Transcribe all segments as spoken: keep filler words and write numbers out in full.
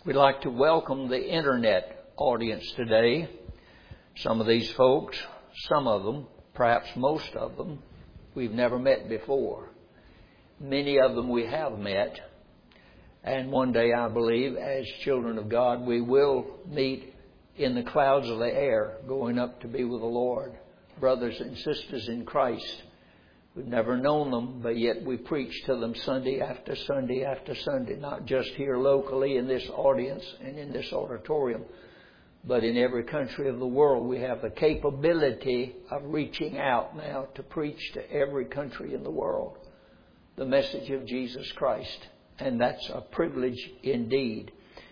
We'd like to welcome the internet audience today. Some of these folks, some of them, perhaps most of them, we've never met before. Many of them we have met. And one day, I believe, as children of God, we will meet in the clouds of the air, going up to be with the Lord. Brothers and sisters in Christ. We've never known them, but yet we preach to them Sunday after Sunday after Sunday, not just here locally in this audience and in this auditorium, but in every country of the world. We have the capability of reaching out now to preach to every country in the world the message of Jesus Christ. And that's a privilege indeed.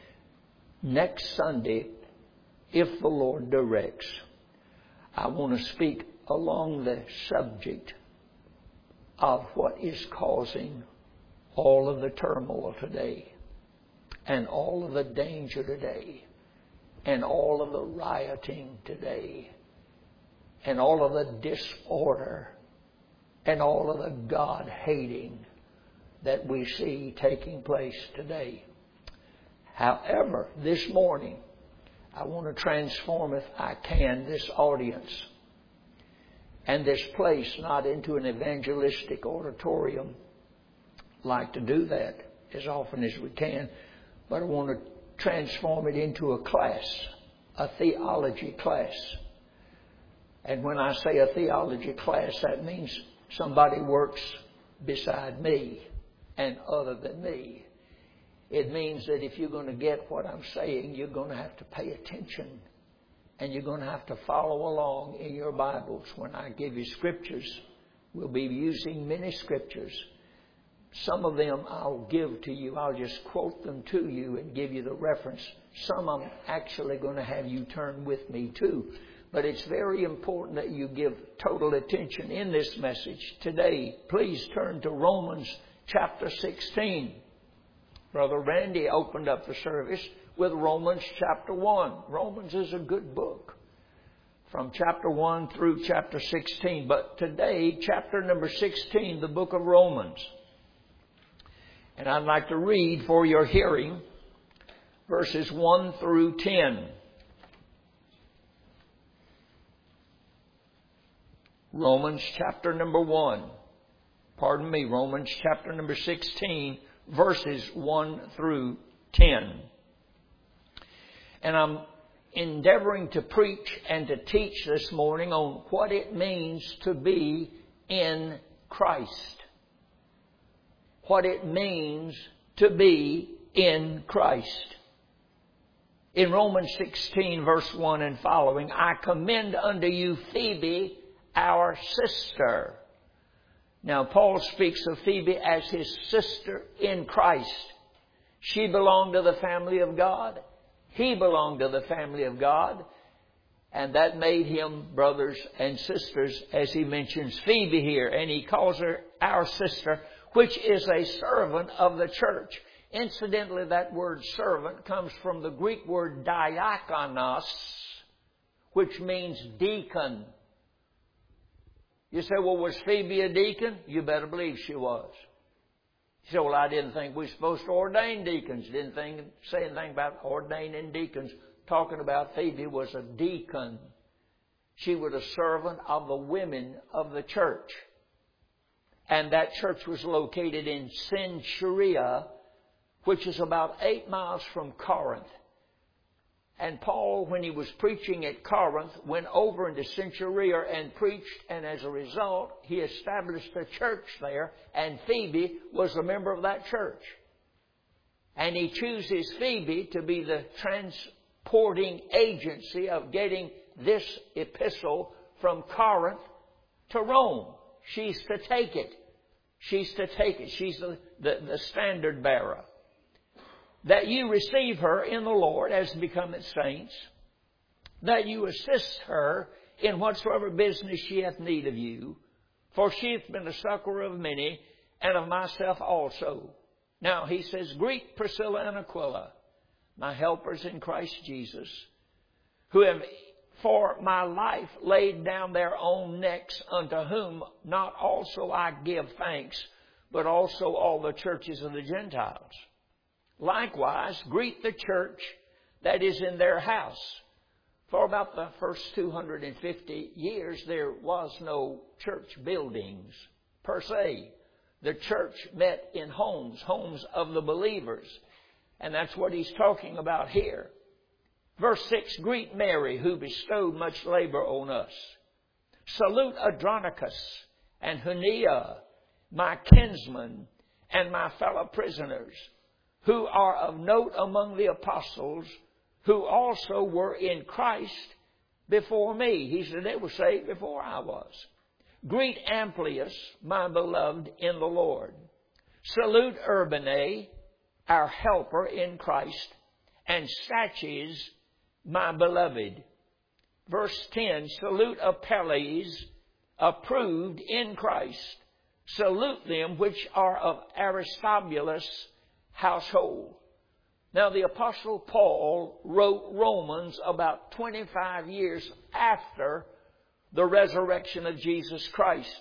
Next Sunday, if the Lord directs, I want to speak along the subject of what is causing all of the turmoil today, and all of the danger today, and all of the rioting today, and all of the disorder, and all of the God-hating that we see taking place today. However, this morning, I want to transform, if I can, this audience and this place not into an evangelistic auditorium. Like to do that as often as we can, but I want to transform it into a class, a theology class. And when I say a theology class, that means somebody works beside me and other than me. It means that if you're going to get what I'm saying, you're going to have to pay attention. And you're going to have to follow along in your Bibles. When I give you scriptures, we'll be using many scriptures. Some of them I'll give to you. I'll just quote them to you and give you the reference. Some I'm actually going to have you turn with me to. But it's very important that you give total attention in this message today. Please turn to Romans chapter sixteen. Brother Randy opened up the service with Romans chapter one. Romans is a good book from chapter one through chapter sixteen. But today, chapter number sixteen, the book of Romans. And I'd like to read for your hearing verses one through ten. Romans chapter number one. Pardon me, Romans chapter number sixteen, verses one through ten. And I'm endeavoring to preach and to teach this morning on what it means to be in Christ. What it means to be in Christ. In Romans sixteen, verse one and following, I commend unto you Phoebe, our sister. Now, Paul speaks of Phoebe as his sister in Christ. She belonged to the family of God. He belonged to the family of God. And that made him brothers and sisters, as he mentions Phoebe here. And he calls her our sister, which is a servant of the church. Incidentally, that word servant comes from the Greek word diakonos, which means deacon. You say, well, was Phoebe a deacon? You better believe she was. You say, well, I didn't think we were supposed to ordain deacons. Didn't think, say anything about ordaining deacons. Talking about Phoebe was a deacon. She was a servant of the women of the church. And that church was located in Cenchrea, which is about eight miles from Corinth. And Paul, when he was preaching at Corinth, went over into Cenchrea and preached, and as a result, he established a church there, and Phoebe was a member of that church. And he chooses Phoebe to be the transporting agency of getting this epistle from Corinth to Rome. She's to take it. She's to take it. She's the, the, the standard bearer. That you receive her in the Lord as becometh saints, that you assist her in whatsoever business she hath need of you, for she hath been a succour of many, and of myself also. Now he says, greet Priscilla and Aquila, my helpers in Christ Jesus, who have for my life laid down their own necks, unto whom not also I give thanks, but also all the churches of the Gentiles. likewise greet the church that is in their house. For about the first two hundred fifty years, there was no church buildings per se. The church met in homes, homes of the believers. And that's what he's talking about here. Verse six, greet Mary, who bestowed much labor on us. Salute Andronicus and Junia, my kinsmen and my fellow prisoners, who are of note among the apostles, who also were in Christ before me. He said they were saved before I was. Greet Amplias, my beloved in the Lord. Salute Urbane, our helper in Christ, and Stachys, my beloved. Verse ten, salute Apelles, approved in Christ. Salute them which are of Aristobulus' household. Now, the Apostle Paul wrote Romans about twenty-five years after the resurrection of Jesus Christ.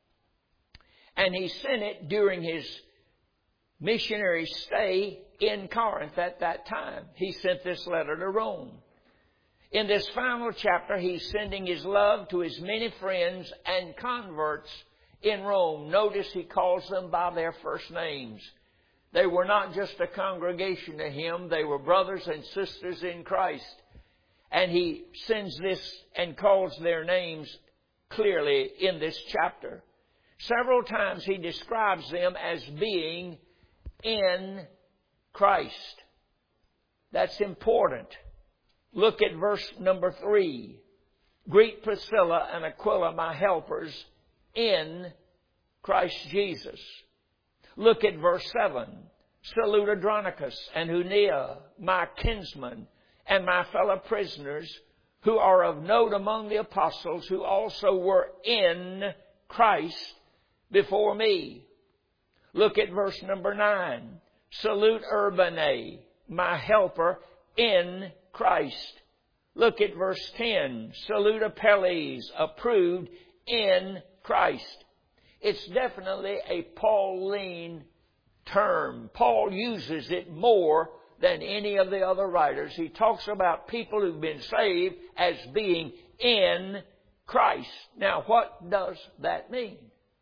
And he sent it during his missionary stay in Corinth at that time. He sent this letter to Rome. In this final chapter, he's sending his love to his many friends and converts in Rome. Notice he calls them by their first names. They were not just a congregation to him. They were brothers and sisters in Christ. And he sends this and calls their names clearly in this chapter. Several times he describes them as being in Christ. That's important. Look at verse number three. Greet Priscilla and Aquila, my helpers, in Christ Jesus. Look at verse seven. Salute Andronicus and Junia, my kinsmen, and my fellow prisoners, who are of note among the apostles, who also were in Christ before me. Look at verse number nine. Salute Urbane, my helper in Christ. Look at verse ten. Salute Apelles, approved in Christ. It's definitely a Pauline term. Paul uses it more than any of the other writers. He talks about people who've been saved as being in Christ. Now, what does that mean?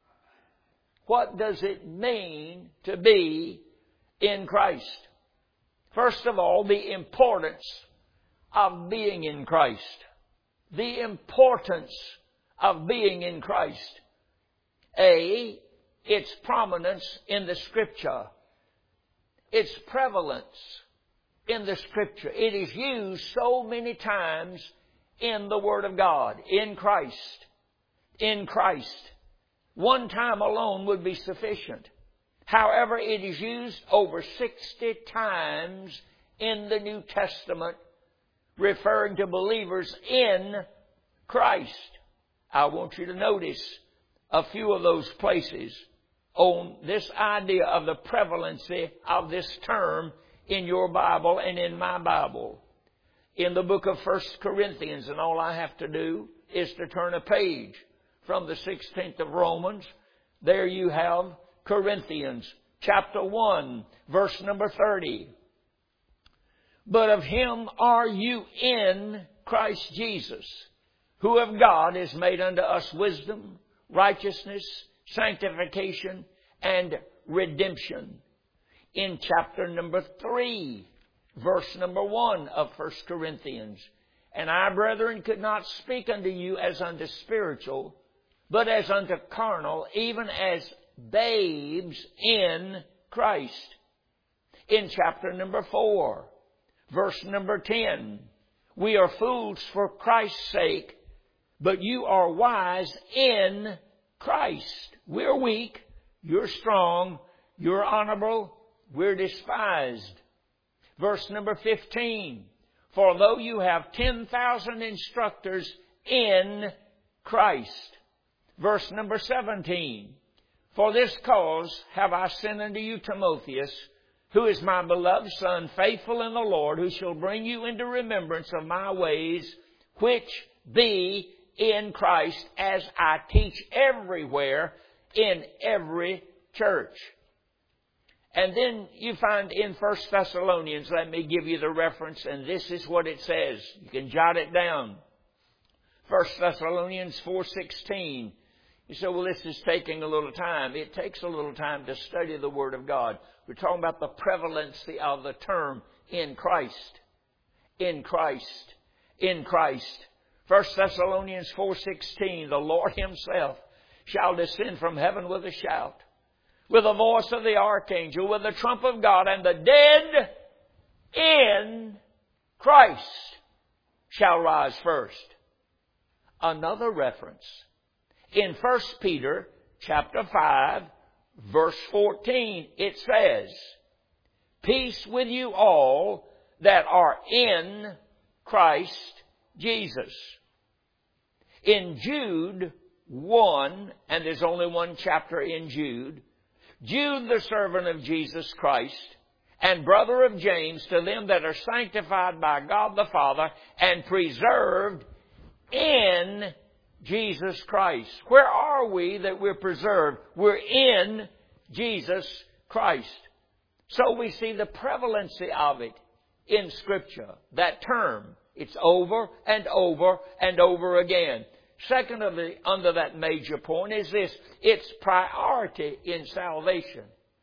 What does it mean to be in Christ? First of all, the importance of being in Christ. The importance of being in Christ. A, its prominence in the Scripture. Its prevalence in the Scripture. It is used so many times in the Word of God. In Christ. In Christ. One time alone would be sufficient. However, it is used over sixty times in the New Testament, referring to believers in Christ. I want you to notice a few of those places on this idea of the prevalency of this term in your Bible and in my Bible. In the book of First Corinthians, and all I have to do is to turn a page from the sixteenth of Romans. There you have Corinthians chapter one, verse number thirty. But of him are you in Christ Jesus, who of God is made unto us wisdom, righteousness, sanctification, and redemption. In chapter number three, verse number one of First Corinthians. And I, brethren, could not speak unto you as unto spiritual, but as unto carnal, even as babes in Christ. In chapter number four, verse number ten. We are fools for Christ's sake, but you are wise in Christ. We're weak, you're strong, you're honorable, we're despised. Verse number fifteen. For though you have ten thousand instructors in Christ. Verse number seventeen. For this cause have I sent unto you Timotheus, who is my beloved son, faithful in the Lord, who shall bring you into remembrance of my ways, which be in Christ, as I teach everywhere in every church. And then you find in First Thessalonians, let me give you the reference, and this is what it says. You can jot it down. First Thessalonians four sixteen. You say, well, this is taking a little time. It takes a little time to study the Word of God. We're talking about the prevalency of the term in Christ. In Christ. In Christ. First Thessalonians four sixteen, the Lord Himself shall descend from heaven with a shout, with the voice of the archangel, with the trump of God, and the dead in Christ shall rise first. Another reference. In First Peter chapter five, verse fourteen, it says, peace with you all that are in Christ Jesus. In Jude one, and there's only one chapter in Jude, Jude, the servant of Jesus Christ, and brother of James, to them that are sanctified by God the Father and preserved in Jesus Christ. Where are we that we're preserved? We're in Jesus Christ. So we see the prevalency of it in Scripture. That term, it's over and over and over again. Second of the, under that major point is this. It's priority in salvation.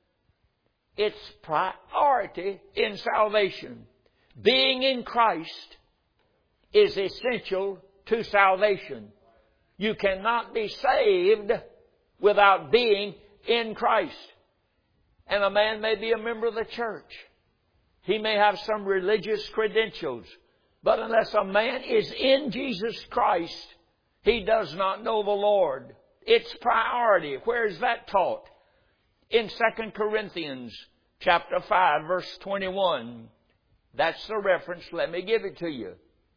It's priority in salvation. Being in Christ is essential to salvation. You cannot be saved without being in Christ. And a man may be a member of the church. He may have some religious credentials. But unless a man is in Jesus Christ, he does not know the Lord. It's priority. Where is that taught? In Second Corinthians chapter five, verse twenty-one. That's the reference. Let me give it to you.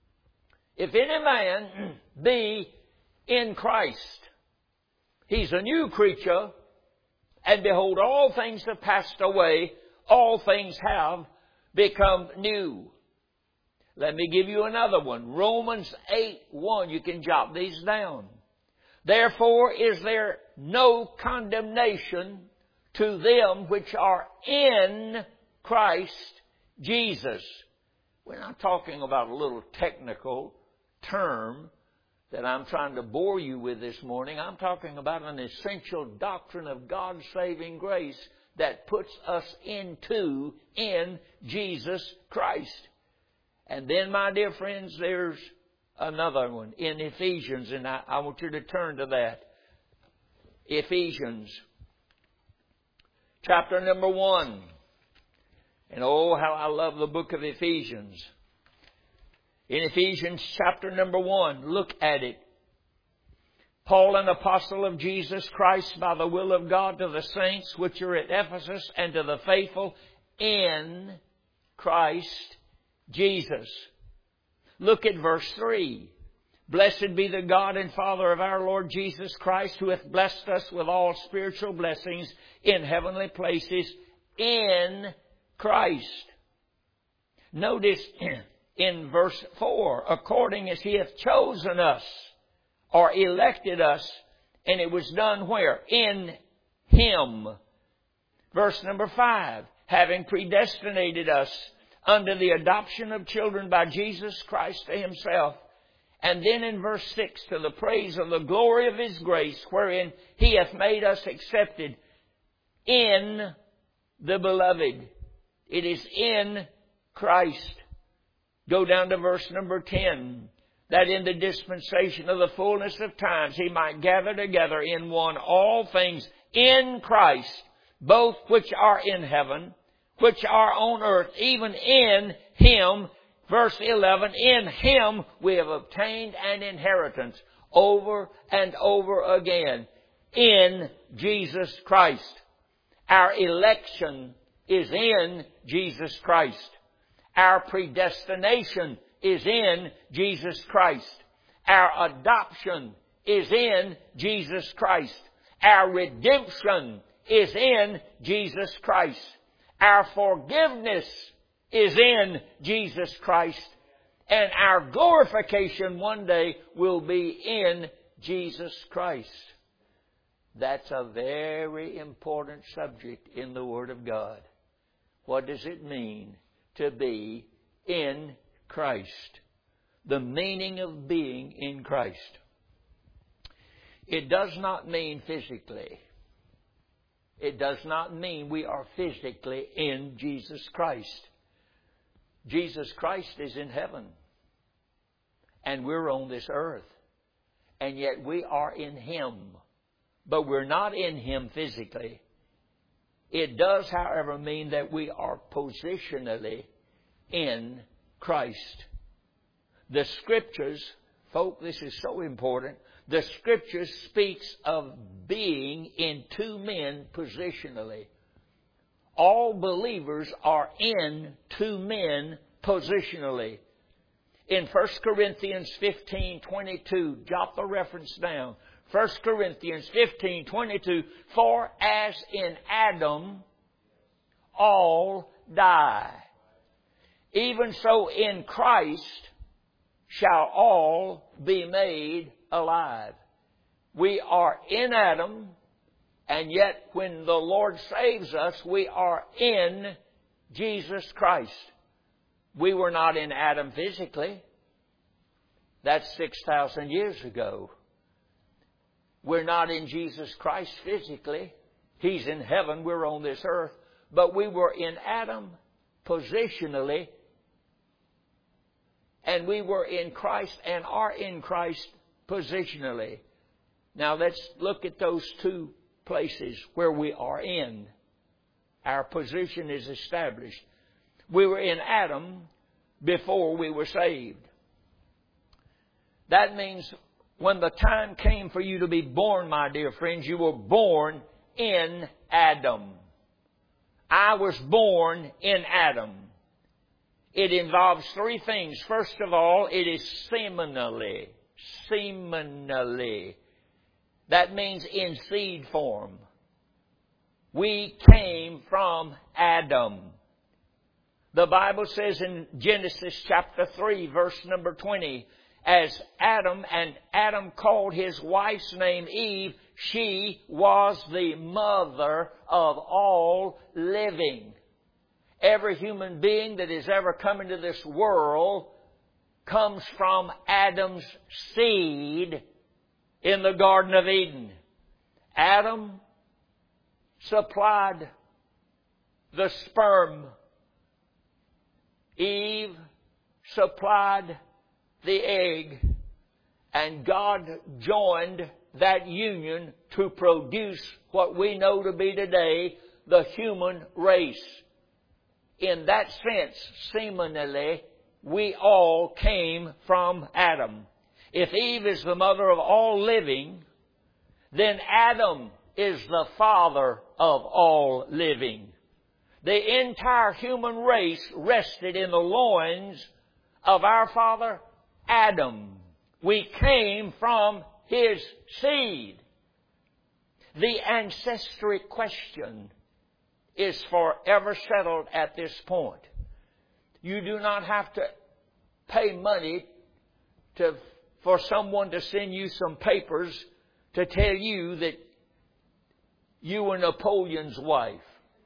If any man be in Christ, he's a new creature, and behold, all things have passed away, all things have become new. Let me give you another one. Romans eight one. You can jot these down. Therefore is there no condemnation to them which are in Christ Jesus. We're not talking about a little technical term that I'm trying to bore you with this morning. I'm talking about an essential doctrine of God's saving grace that puts us into, in Jesus Christ. And then, my dear friends, there's another one in Ephesians, and I, I want you to turn to that. Ephesians, chapter number one. And oh, how I love the book of Ephesians. In Ephesians chapter number one, look at it. Paul, an apostle of Jesus Christ, by the will of God, to the saints which are at Ephesus, and to the faithful in Christ Jesus. Look at verse three. Blessed be the God and Father of our Lord Jesus Christ, who hath blessed us with all spiritual blessings in heavenly places in Christ. Notice in verse four, according as He hath chosen us, or elected us, and it was done where? In Him. Verse number five, having predestinated us unto the adoption of children by Jesus Christ to Himself. And then in verse six, to the praise of the glory of His grace, wherein He hath made us accepted in the Beloved. It is in Christ. Go down to verse number ten. That in the dispensation of the fullness of times He might gather together in one all things in Christ, both which are in heaven, which are on earth, even in Him. Verse eleven, in Him we have obtained an inheritance, over and over again, in Jesus Christ. Our election is in Jesus Christ. Our predestination is in Jesus Christ. Our adoption is in Jesus Christ. Our redemption is in Jesus Christ. Our forgiveness is in Jesus Christ. And our glorification one day will be in Jesus Christ. That's a very important subject in the Word of God. What does it mean to be in Christ? The meaning of being in Christ. It does not mean physically. It does not mean we are physically in Jesus Christ. Jesus Christ is in heaven. And we're on this earth. And yet we are in Him. But we're not in Him physically. It does, however, mean that we are positionally in Christ. The Scriptures, folk, this is so important. The Scripture speaks of being in two men positionally. All believers are in two men positionally. In First Corinthians fifteen twenty-two, jot the reference down. First Corinthians fifteen twenty-two, for as in Adam all die, even so in Christ shall all be made alive. We are in Adam, and yet when the Lord saves us, we are in Jesus Christ. We were not in Adam physically. That's six thousand years ago. We're not in Jesus Christ physically. He's in heaven. We're on this earth. But we were in Adam positionally. And we were in Christ and are in Christ positionally. Now let's look at those two places where we are in. Our position is established. We were in Adam before we were saved. That means when the time came for you to be born, my dear friends, you were born in Adam. I was born in Adam. It involves three things. First of all, it is seminally. Seminally. That means in seed form. We came from Adam. The Bible says in Genesis chapter three, verse number twenty, as Adam, and Adam called his wife's name Eve, she was the mother of all living. Every human being that has ever come into this world comes from Adam's seed in the Garden of Eden. Adam supplied the sperm. Eve supplied the egg. And God joined that union to produce what we know to be today the human race. In that sense, seminally, we all came from Adam. If Eve is the mother of all living, then Adam is the father of all living. The entire human race rested in the loins of our father Adam. We came from his seed. The ancestry question is forever settled at this point. You do not have to pay money to, for someone to send you some papers to tell you that you were Napoleon's wife.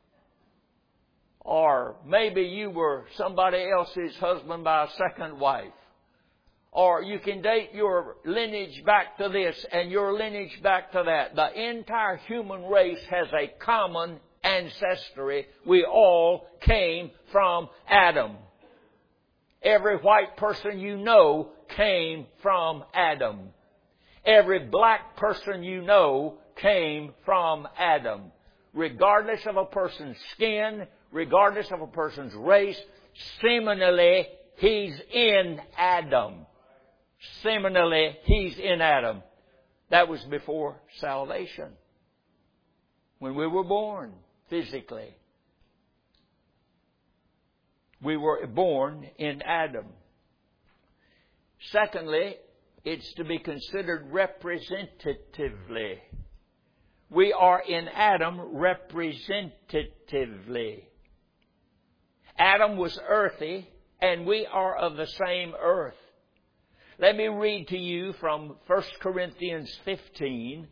Or maybe you were somebody else's husband by a second wife. Or you can date your lineage back to this and your lineage back to that. The entire human race has a common ancestry. We all came from Adam. Every white person you know came from Adam. Every black person you know came from Adam. Regardless of a person's skin, regardless of a person's race, seminally, he's in Adam. Seminally, he's in Adam. That was before salvation. When we were born physically, we were born in Adam. Secondly, it's to be considered representatively. We are in Adam representatively. Adam was earthy, and we are of the same earth. Let me read to you from First Corinthians fifteen.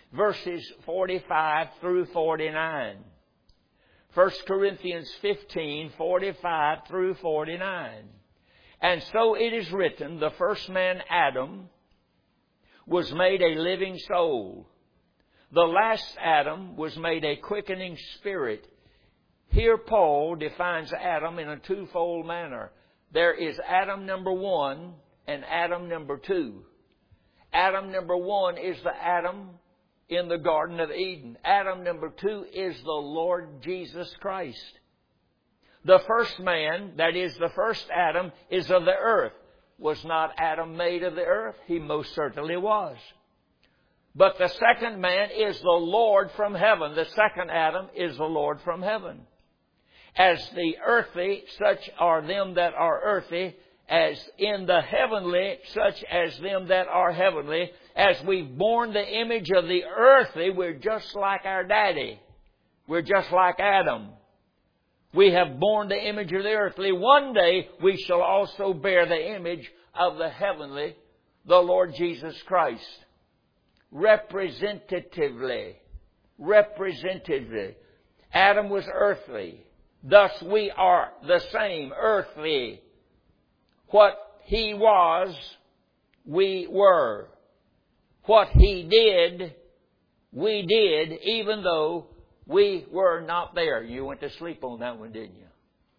verses forty-five through forty-nine. First Corinthians fifteen, forty-five through forty-nine. And so it is written, the first man, Adam, was made a living soul. The last Adam was made a quickening spirit. Here Paul defines Adam in a twofold manner. There is Adam number one and Adam number two. Adam number one is the Adam in the Garden of Eden. Adam number two is the Lord Jesus Christ. The first man, that is the first Adam, is of the earth. Was not Adam made of the earth? He most certainly was. But the second man is the Lord from heaven. The second Adam is the Lord from heaven. As the earthly, such are them that are earthly. As in the heavenly, such as them that are heavenly. As we've borne the image of the earthly, we're just like our daddy. We're just like Adam. We have borne the image of the earthly. One day we shall also bear the image of the heavenly, the Lord Jesus Christ. Representatively. Representatively. Adam was earthly. Thus we are the same, earthly. What he was, we were. What he did, we did, even though we were not there. You went to sleep on that one, didn't you?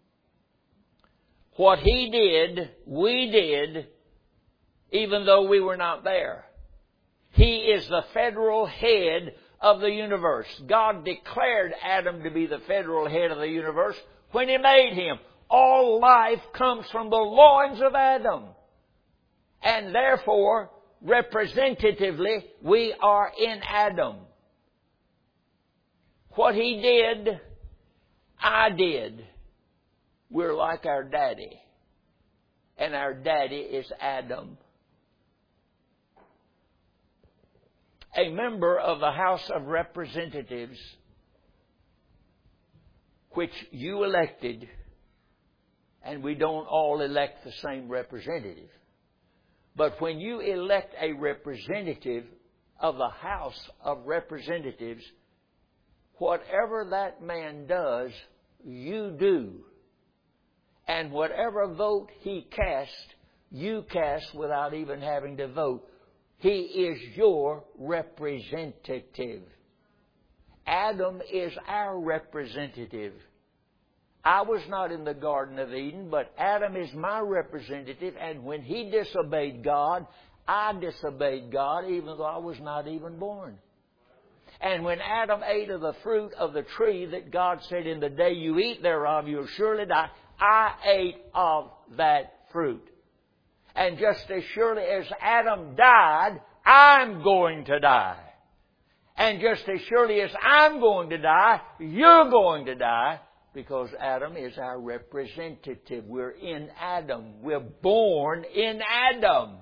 What he did, we did, even though we were not there. He is the federal head of the universe. God declared Adam to be the federal head of the universe when He made him. All life comes from the loins of Adam. And therefore, representatively, we are in Adam. What he did, I did. We're like our daddy. And our daddy is Adam. A member of the House of Representatives, which you elected, and we don't all elect the same representative. But when you elect a representative of the House of Representatives, whatever that man does, you do. And whatever vote he casts, you cast without even having to vote. He is your representative. Adam is our representative. I was not in the Garden of Eden, but Adam is my representative, and when he disobeyed God, I disobeyed God, even though I was not even born. And when Adam ate of the fruit of the tree that God said, in the day you eat thereof, you'll surely die, I ate of that fruit. And just as surely as Adam died, I'm going to die. And just as surely as I'm going to die, you're going to die, because Adam is our representative. We're in Adam. We're born in Adam.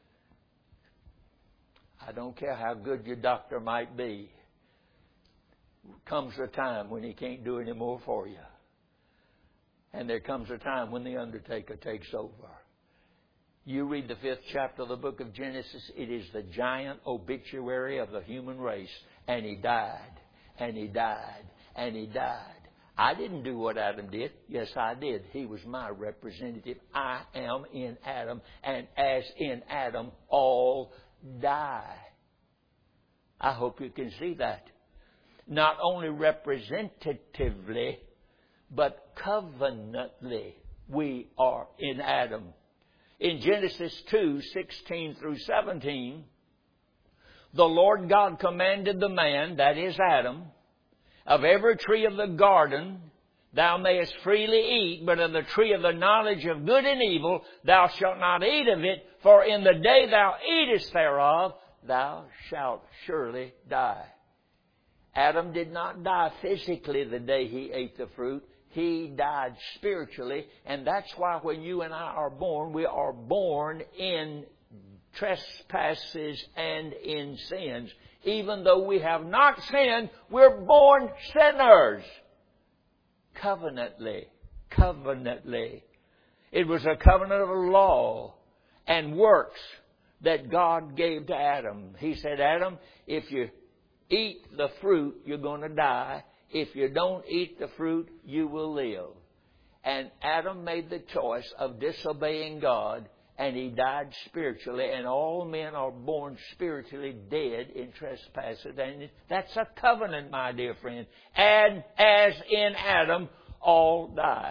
I don't care how good your doctor might be. Comes a time when he can't do any more for you. And there comes a time when the undertaker takes over. You read the fifth chapter of the book of Genesis, it is the giant obituary of the human race. And he died, and he died, and he died. I didn't do what Adam did. Yes, I did. He was my representative. I am in Adam, and as in Adam, all die. I hope you can see that. Not only representatively, but covenantly, we are in Adam. In Genesis two, sixteen through seventeen, the Lord God commanded the man, that is Adam, of every tree of the garden thou mayest freely eat, but of the tree of the knowledge of good and evil thou shalt not eat of it, for in the day thou eatest thereof thou shalt surely die. Adam did not die physically the day he ate the fruit. He died spiritually, and that's why when you and I are born, we are born in trespasses and in sins. Even though we have not sinned, we're born sinners. Covenantly. Covenantly. It was a covenant of law and works that God gave to Adam. He said, Adam, if you eat the fruit, you're going to die. If you don't eat the fruit, you will live. And Adam made the choice of disobeying God, and he died spiritually, and all men are born spiritually dead in trespasses. And that's a covenant, my dear friend. And as in Adam, all die.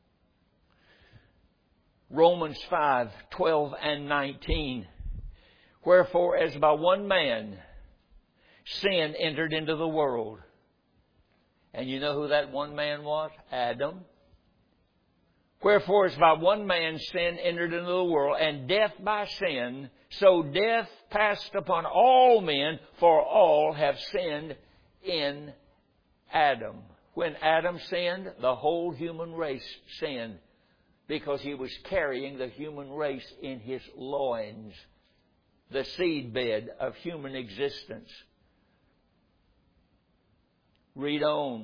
Romans five, twelve and nineteen. Wherefore, as by one man sin entered into the world. And you know who that one man was? Adam. Wherefore, as by one man sin entered into the world, and death by sin, so death passed upon all men, for all have sinned in Adam. When Adam sinned, the whole human race sinned, because he was carrying the human race in his loins, the seedbed of human existence. Read on.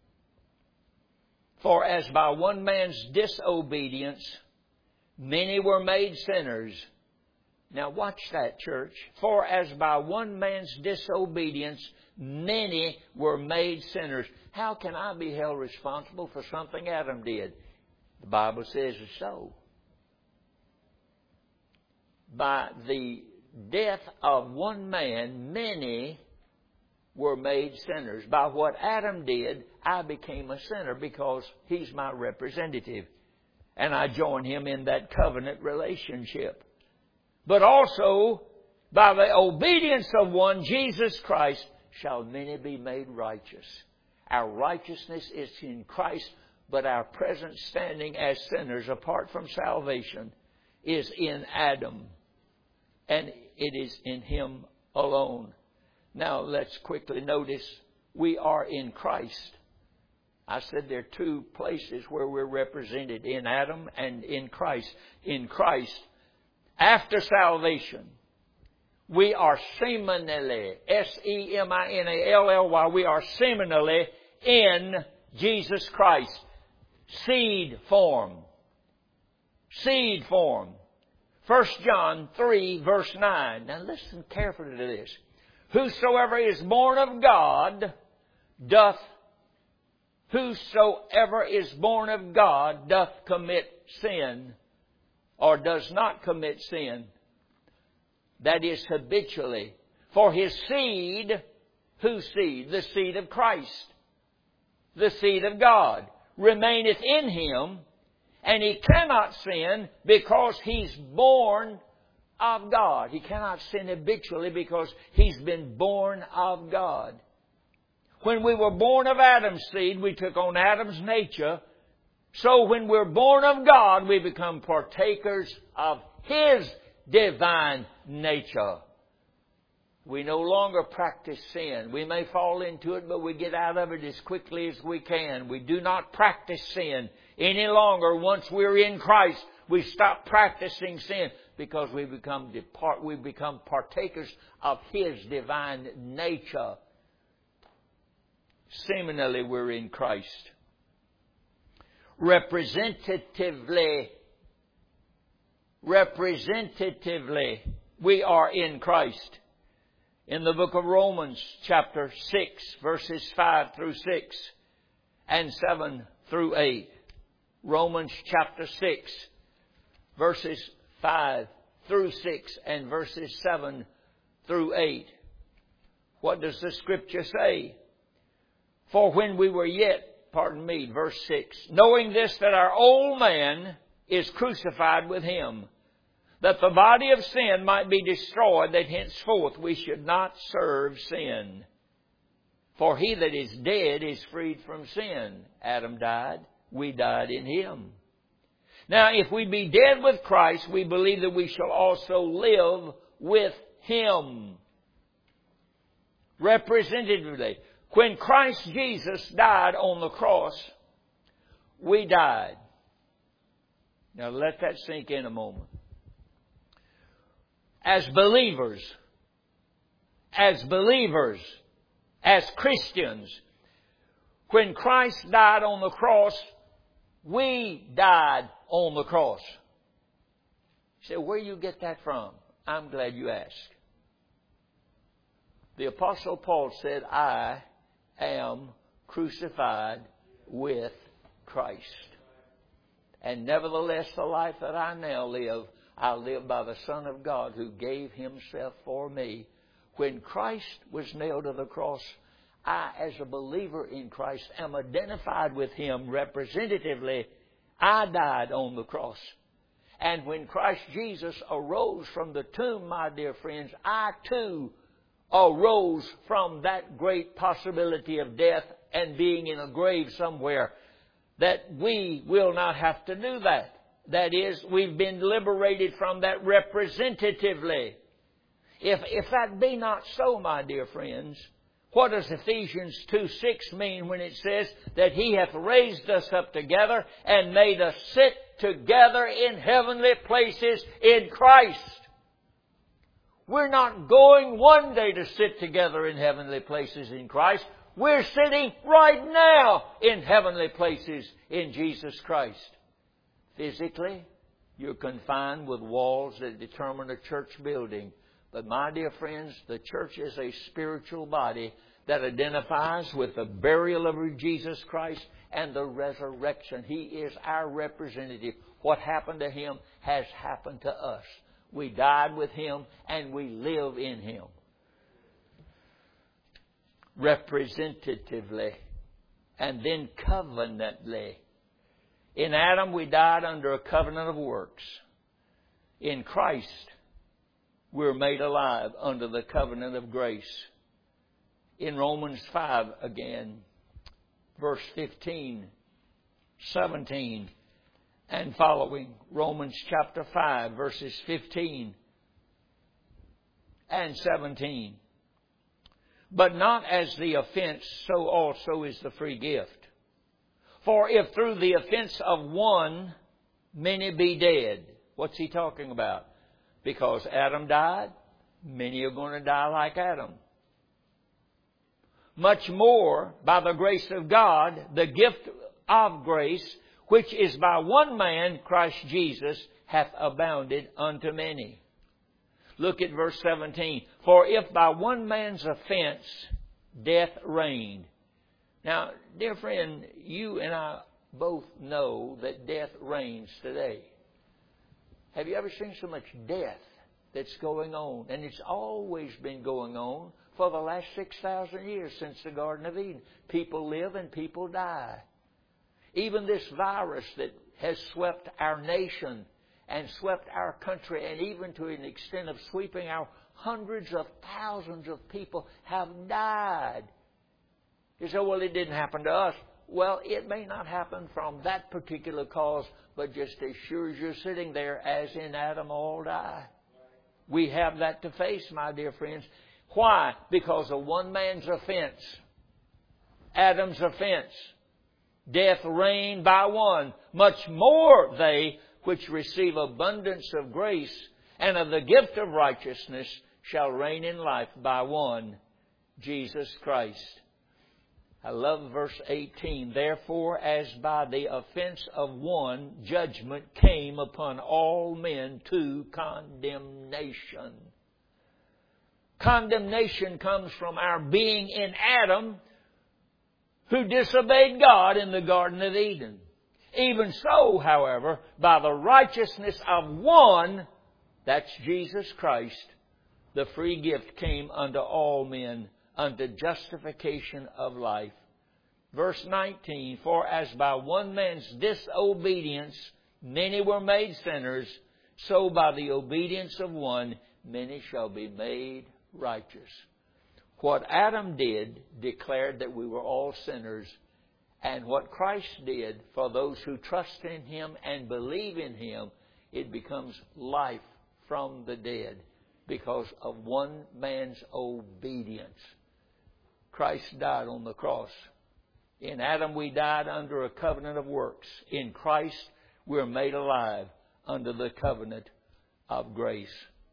For as by one man's disobedience, many were made sinners. Now watch that, church. For as by one man's disobedience, many were made sinners. How can I be held responsible for something Adam did? The Bible says it's so. By the death of one man, many were made sinners. By what Adam did, I became a sinner because he's my representative. And I join him in that covenant relationship. But also, by the obedience of one, Jesus Christ, shall many be made righteous. Our righteousness is in Christ, but our present standing as sinners apart from salvation is in Adam. And it is in him alone. Now let's quickly notice we are in Christ. I said there are two places where we're represented, in Adam and in Christ. In Christ, after salvation, we are seminally, S E M I N A L L Y, we are seminally in Jesus Christ. Seed form. Seed form. First John three, verse nine. Now listen carefully to this. Whosoever is born of God doth, whosoever is born of God doth commit sin, or does not commit sin. That is habitually. For his seed, whose seed? The seed of Christ. The seed of God remaineth in him, and he cannot sin because he's born of God. He cannot sin habitually because he's been born of God. When we were born of Adam's seed, we took on Adam's nature. So when we're born of God, we become partakers of his divine nature. We no longer practice sin. We may fall into it, but we get out of it as quickly as we can. We do not practice sin any longer. Once we're in Christ, we stop practicing sin because we become depart, we become partakers of his divine nature. Seminally, we're in Christ. Representatively, representatively, we are in Christ. In the book of Romans, chapter six, verses five through six and seven through eight. Romans chapter six, verses five through six and verses seven through eight. What does the Scripture say? For when we were yet, pardon me, verse six, knowing this, that our old man is crucified with him, that the body of sin might be destroyed, that henceforth we should not serve sin. For he that is dead is freed from sin. Adam died. We died in him. Now, if we be dead with Christ, we believe that we shall also live with him. Representatively, when Christ Jesus died on the cross, we died. Now, let that sink in a moment. As believers, as believers, as Christians, when Christ died on the cross, we died on the cross. You say, where do you get that from? I'm glad you asked. The Apostle Paul said, I am crucified with Christ. And nevertheless, the life that I now live, I live by the Son of God who gave Himself for me. When Christ was nailed to the cross, I, as a believer in Christ, am identified with Him representatively. I died on the cross. And when Christ Jesus arose from the tomb, my dear friends, I too arose from that great possibility of death and being in a grave somewhere, that we will not have to do that. That is, we've been liberated from that representatively. If, if that be not so, my dear friends, what does Ephesians two six mean when it says that He hath raised us up together and made us sit together in heavenly places in Christ? We're not going one day to sit together in heavenly places in Christ. We're sitting right now in heavenly places in Jesus Christ. Physically, you're confined with walls that determine a church building. But my dear friends, the church is a spiritual body that identifies with the burial of Jesus Christ and the resurrection. He is our representative. What happened to Him has happened to us. We died with Him and we live in Him. Representatively and then covenantly. In Adam we died under a covenant of works. In Christ we're made alive under the covenant of grace. In Romans five again, verse fifteen, seventeen, and following. Romans chapter five, verses fifteen and seventeen. But not as the offense, so also is the free gift. For if through the offense of one many be dead. What's he talking about? Because Adam died, many are going to die like Adam. Much more, by the grace of God, the gift of grace, which is by one man, Christ Jesus, hath abounded unto many. Look at verse seventeen. For if by one man's offense death reigned. Now, dear friend, you and I both know that death reigns today. Have you ever seen so much death that's going on? And it's always been going on for the last six thousand years since the Garden of Eden. People live and people die. Even this virus that has swept our nation and swept our country, and even to an extent of sweeping our hundreds of thousands of people have died. You say, well, it didn't happen to us. Well, it may not happen from that particular cause, but just as sure as you're sitting there, as in Adam, all die. We have that to face, my dear friends. Why? Because of one man's offense. Adam's offense. Death reigned by one. Much more they which receive abundance of grace and of the gift of righteousness shall reign in life by one, Jesus Christ. I love verse eighteen. Therefore, as by the offense of one, judgment came upon all men to condemnation. Condemnation comes from our being in Adam, who disobeyed God in the Garden of Eden. Even so, however, by the righteousness of one, that's Jesus Christ, the free gift came unto all men, unto justification of life. Verse nineteen, for as by one man's disobedience many were made sinners, so by the obedience of one many shall be made righteous. What Adam did declared that we were all sinners, and what Christ did for those who trust in Him and believe in Him, it becomes life from the dead because of one man's obedience. Christ died on the cross. In Adam we died under a covenant of works. In Christ we're made alive under the covenant of grace.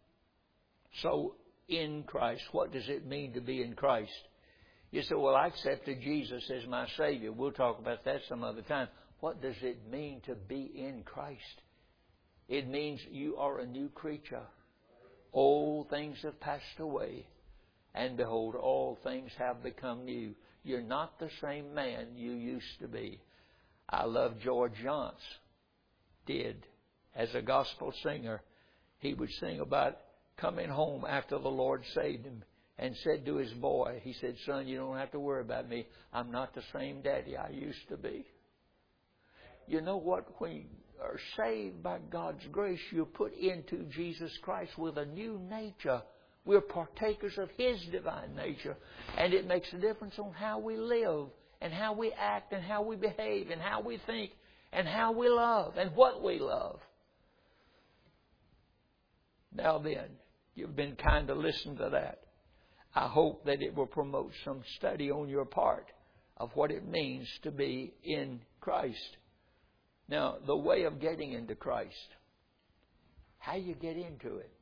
So, in Christ, what does it mean to be in Christ? You say, well, I accepted Jesus as my Savior. We'll talk about that some other time. What does it mean to be in Christ? It means you are a new creature. Old things have passed away, and behold, all things have become new. You're not the same man you used to be. I love George Jones did. As a gospel singer, he would sing about coming home after the Lord saved him and said to his boy, he said, son, you don't have to worry about me. I'm not the same daddy I used to be. You know what? When you are saved by God's grace, you're put into Jesus Christ with a new nature. We're partakers of His divine nature. And it makes a difference on how we live and how we act and how we behave and how we think and how we love and what we love. Now then, you've been kind to listen to that. I hope that it will promote some study on your part of what it means to be in Christ. Now, the way of getting into Christ. How you get into it.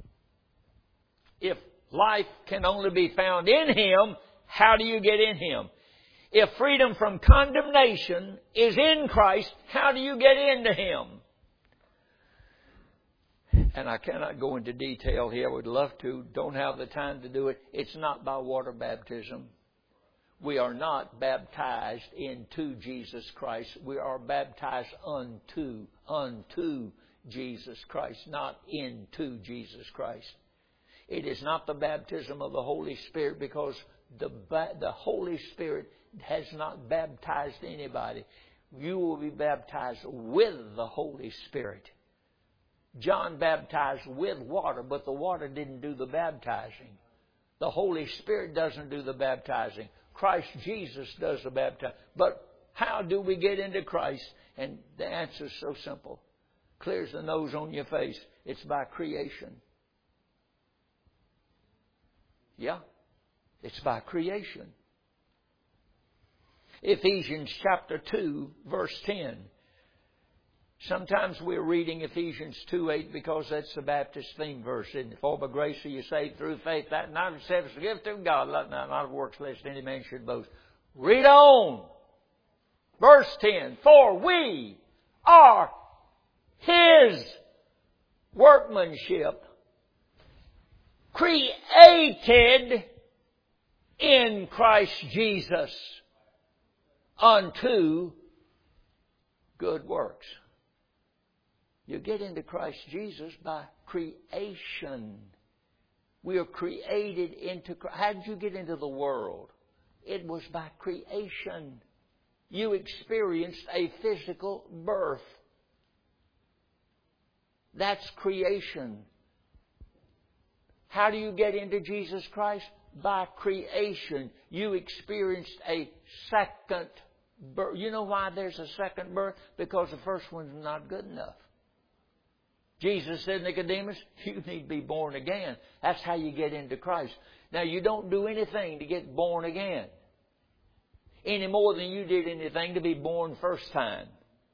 If life can only be found in Him, how do you get in Him? If freedom from condemnation is in Christ, how do you get into Him? And I cannot go into detail here. I would love to. Don't have the time to do it. It's not by water baptism. We are not baptized into Jesus Christ. We are baptized unto, unto Jesus Christ, not into Jesus Christ. It is not the baptism of the Holy Spirit, because the, the Holy Spirit has not baptized anybody. You will be baptized with the Holy Spirit. John baptized with water, but the water didn't do the baptizing. The Holy Spirit doesn't do the baptizing. Christ Jesus does the baptizing. But how do we get into Christ? And the answer is so simple. Clear as the nose on your face. It's by creation. Yeah, it's by creation. Ephesians chapter two, verse ten. Sometimes we're reading Ephesians two eight because that's the Baptist theme verse, isn't it? For by grace are you saved through faith, that not of yourselves, the gift of God, not of works, lest any man should boast. Read on. Verse ten. For we are His workmanship, created in Christ Jesus unto good works. You get into Christ Jesus by creation. We are created into Christ. How did you get into the world? It was by creation. You experienced a physical birth. That's creation. How do you get into Jesus Christ? By creation. You experienced a second birth. You know why there's a second birth? Because the first one's not good enough. Jesus said, Nicodemus, you need to be born again. That's how you get into Christ. Now, you don't do anything to get born again, any more than you did anything to be born first time.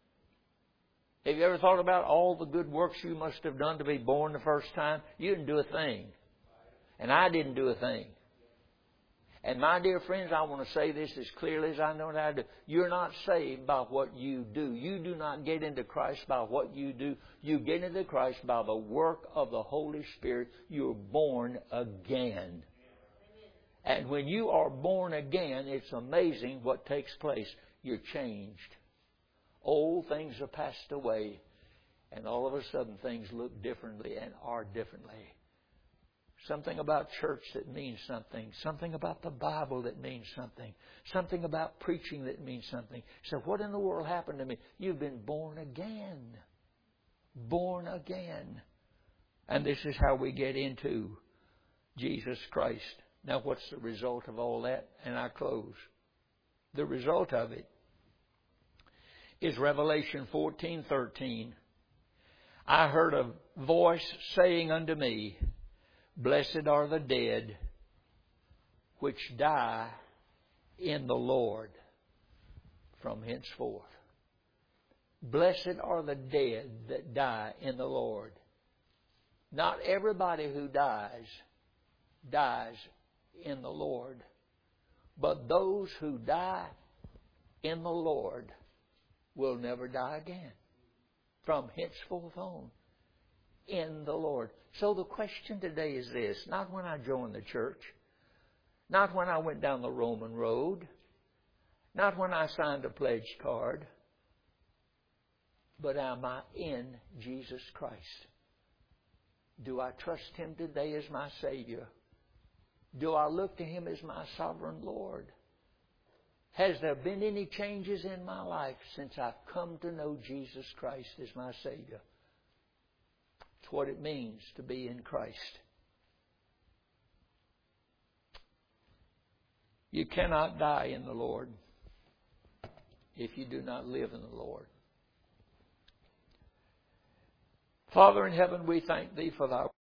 Have you ever thought about all the good works you must have done to be born the first time? You didn't do a thing. And I didn't do a thing. And my dear friends, I want to say this as clearly as I know how to do. You're not saved by what you do. You do not get into Christ by what you do. You get into Christ by the work of the Holy Spirit. You're born again. And when you are born again, it's amazing what takes place. You're changed. Old things are passed away. And all of a sudden things look differently and are differently. Something about church that means something. Something about the Bible that means something. Something about preaching that means something. So what in the world happened to me? You've been born again. Born again. And this is how we get into Jesus Christ. Now what's the result of all that? And I close. The result of it is Revelation fourteen thirteen. I heard a voice saying unto me, Blessed are the dead which die in the Lord from henceforth. Blessed are the dead that die in the Lord. Not everybody who dies, dies in the Lord. But those who die in the Lord will never die again. From henceforth on. In the Lord. So the question today is this, not when I join the church, Not when I went down the Roman road. Not when I signed a pledge card. But am I in Jesus Christ? Do I trust Him today as my Savior? Do I look to Him as my sovereign Lord? Has there been any changes in my life since I've come to know Jesus Christ as my Savior? It's what it means to be in Christ. You cannot die in the Lord if you do not live in the Lord. Father in heaven, we thank Thee for Thy